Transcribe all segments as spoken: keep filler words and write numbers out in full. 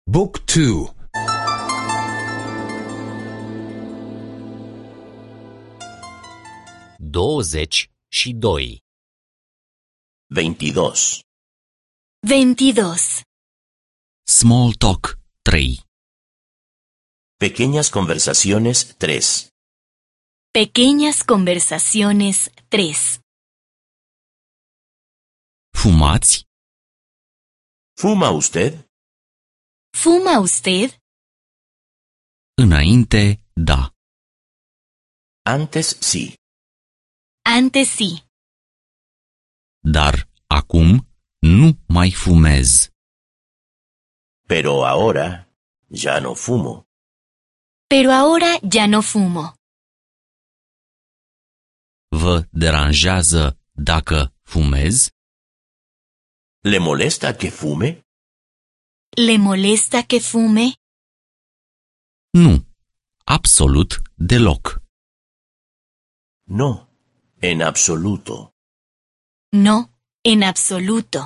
Book two. douăzeci și doi. veintidós. veintidós. Small talk trei. Pequeñas conversaciones tres. Pequeñas conversaciones tres. Fumați? ¿Fuma usted? ¿Fuma usted? Înainte, da. Antes sí, Antes sí, Dar acum nu mai fumez. pero ahora ya no fumo. pero ahora ya no fumo. Vă deranjează dacă fumez? ¿Le molesta que fume? ¿Le molesta que fume? Nu. Absolut deloc. No, en absoluto. No, en absoluto.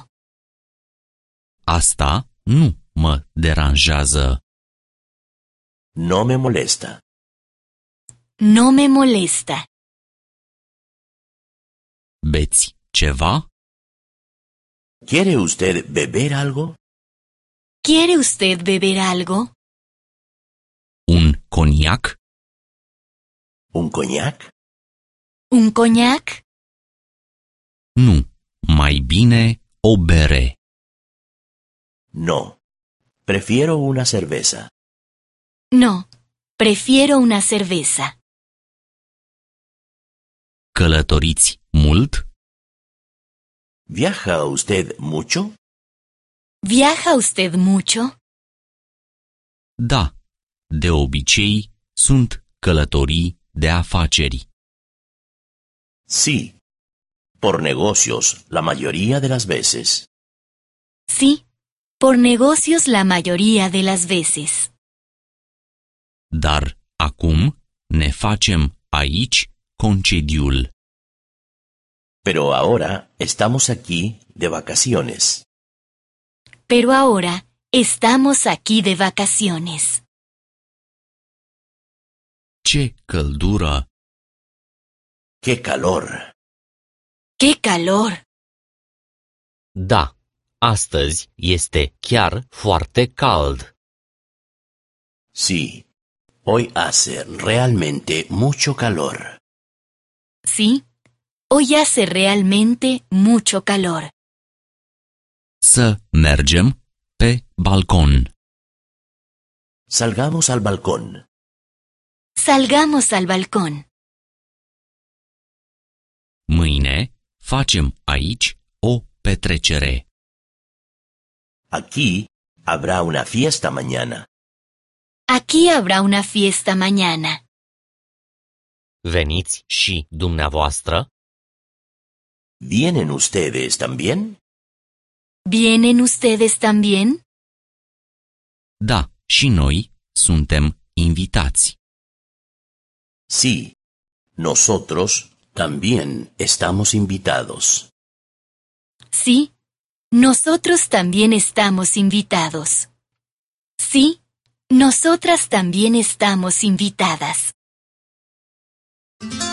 Asta nu mă deranjează. No me molesta. No me molesta. Beți ceva? ¿Quiere usted beber algo? ¿Quiere usted beber algo? Un coniac? ¿Un coñac? ¿Un coñac? Nu. Mai bine o bere. No, prefiero una cerveza. No, prefiero una cerveza. Călătoriți mult? ¿Viaja usted mucho? ¿Viaja usted mucho? Da. De obicei sunt călătorii de afaceri. Sí, por negocios la mayoría de las veces. Sí, por negocios la mayoría de las veces. Dar acum ne facem aici concediul. Pero ahora estamos aquí de vacaciones. Pero ahora estamos aquí de vacaciones. Ce căldură! ¡Qué calor! ¡Qué calor! Da, astăzi este chiar foarte cald. Sí, hoy hace realmente mucho calor. Sí, hoy hace realmente mucho calor. Să mergem pe balcon. Salgamos al balcón. Salgamos al balcón. Mâine facem aici o petrecere. Aquí habrá una fiesta mañana. Aquí habrá una fiesta mañana. Veniți și dumneavoastră? ¿Vienen ustedes también? ¿Vienen ustedes también? Da, și noi suntem invitați. Sí, nosotros también estamos invitados. Sí, nosotros también estamos invitados. Sí, nosotras también estamos invitadas.